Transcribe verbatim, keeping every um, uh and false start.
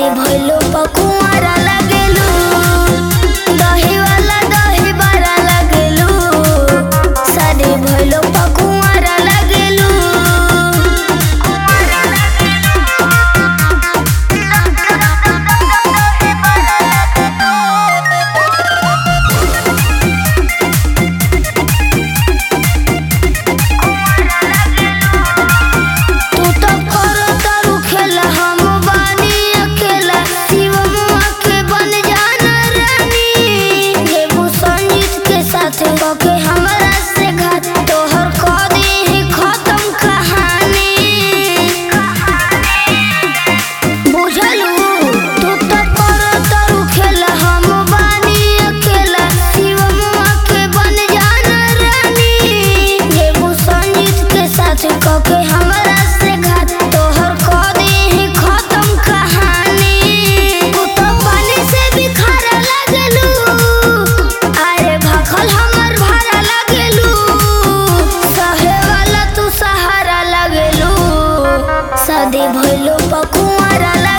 भइलो पकुआरा लागेलू दही वाला दही बारा लागेलू शादी भइलो पकुआरा लागेलू के हमरा से घात तोहर कह दी ही खत्म कहानी बुझलू तू तो कर तरू खेला हम बानी अकेला शिवमुआ के बन जाना रानी ये संगीत के साथ कह के हमरा से घात तोहर कह दी ही खत्म कहानी तू तो पानी से भी खारा लागलू अरे भखल हम शादी भइलो पकुआरा।